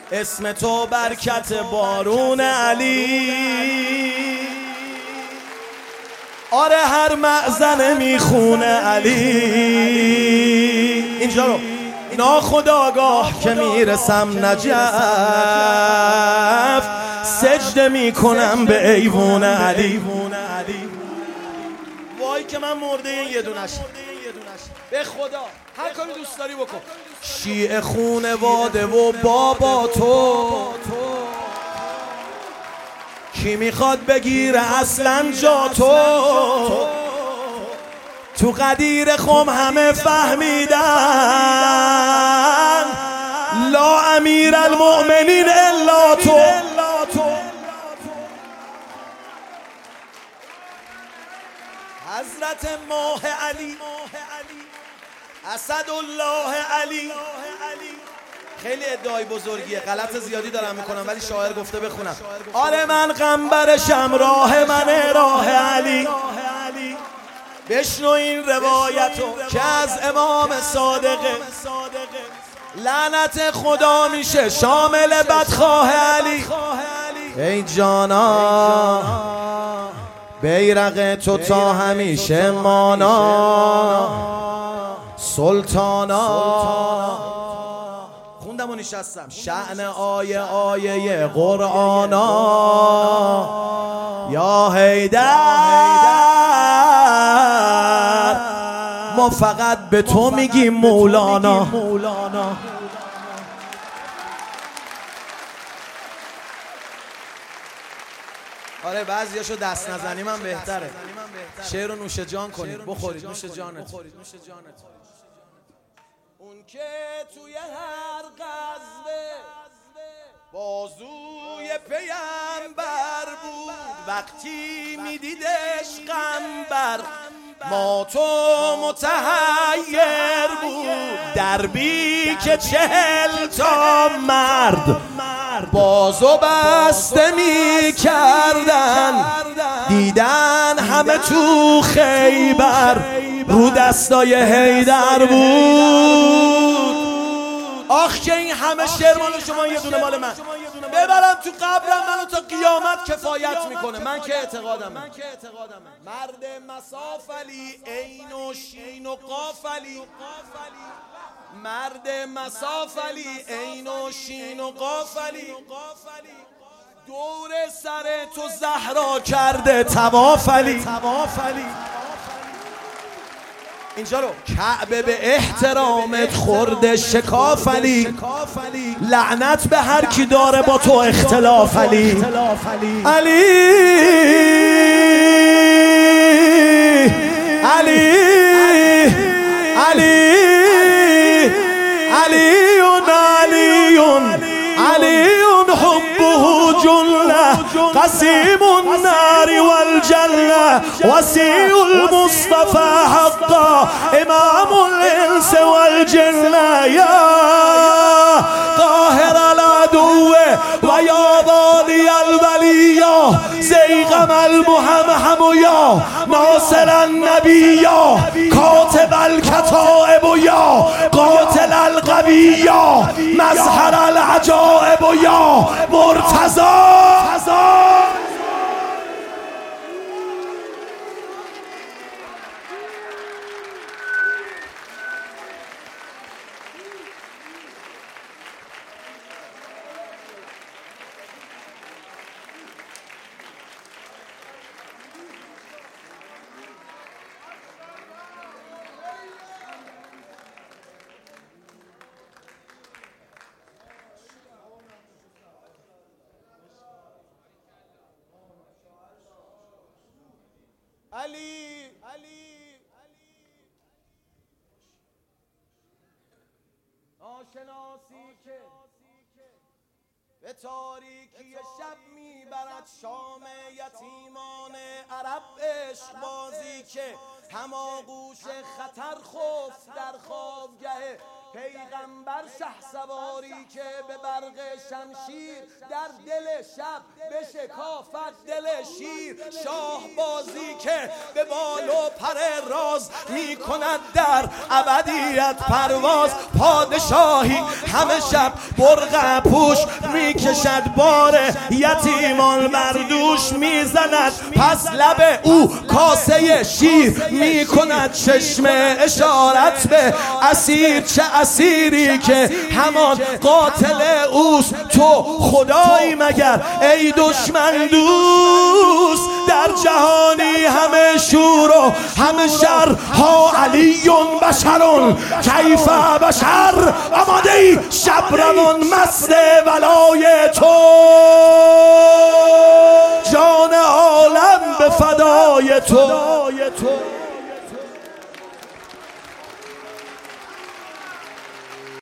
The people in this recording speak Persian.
اسم تو برکت بارون علی. آره هر مأذنه میخونه علی. اینجا رو ناخودآگاه که میرسم نجف، سجده میکنم به ایوون علی. وای که من مرده این یه دونش، به خدا هر کاری دوست داری بکن. شیعه خونواده و بابا کی میخواد بگیره اصلا جا تو قدیر خم همه فهمیدن لا امیر المؤمنین الا تو. حضرت ماه علی، اسدالله علی. خیلی ادعای بزرگیه، غلط زیادی دارم میکنم ولی شاعر گفته بخونم. آره من قنبرشم، راه منه راه علی. بشنو این روایتو که از امام صادقه، لعنت خدا میشه شامل بدخواه علی. ای جانا بیرق تو تا همیشه مانا سلطانا. خوندم و نشستم. شأن آیه قرآنا یا حیدر، ما فقط به تو میگیم مولانا. آره بعضیاشو دست نزنی من بهتره. شعر رو نوش جان کنید، بخورید نوش جانت. اون که توی هر غزوه بازوی پیامبر بود، وقتی میدیدش قنبر ما تو متحیر بود. دربی که 40 تا مرد بازو بسته می کردن، دیدن همه تو خیبر رو دستای حیدر بود. آخ که این همه شعر مال شما، یه دونه مال من. ببرم تو قبرم منو تا قیامت کفایت میکنه. من که اعتقادمه مرد مساف علی، عین و شین و قاف علی. مرد مساف علی، عین و شین و قاف علی. دور سر تو زهرا کرده طواف علی. اینجا رو کعبه به احترامت خورده شکاف علی. لعنت به هر کی داره با تو اختلاف علی. علی علی علی علیون علیون حبه جنة قسیم النار والجنة وسیع المصطفى حقا امام الانس والجنة یا قاهر العدو و یا بالی الولیا زیغم المهمهم یا ناصر النبی یا کاتب الکتائب یا قاتل القوی یا مظهر العجائب یا مرتضی. علی آشناسی که به تاریکی شب میبرد شام یتیمان عرب، عشق بازی که هماغوش خطر خفت در خوابگه پیغمبر شهسواری که به برق شمشیر در دل شب بشکافد دل شیر، شاه بازی که به بال و پر راز می کند در ابدیت پرواز، پادشاهی همه شب برق پوش می کشد بار یتیمان بر دوش می زند، پس لب او کاسه شیر می کند چشم اشارت به اسیر، چه اسیری که همان قاتل اوست، تو خدایی مگر ای دشمن دوست، در جهانی همه شور و همه شر، ها علی بشر کیف بشر، آماده ای شب روان مست ولای تو، جان عالم به فدای تو.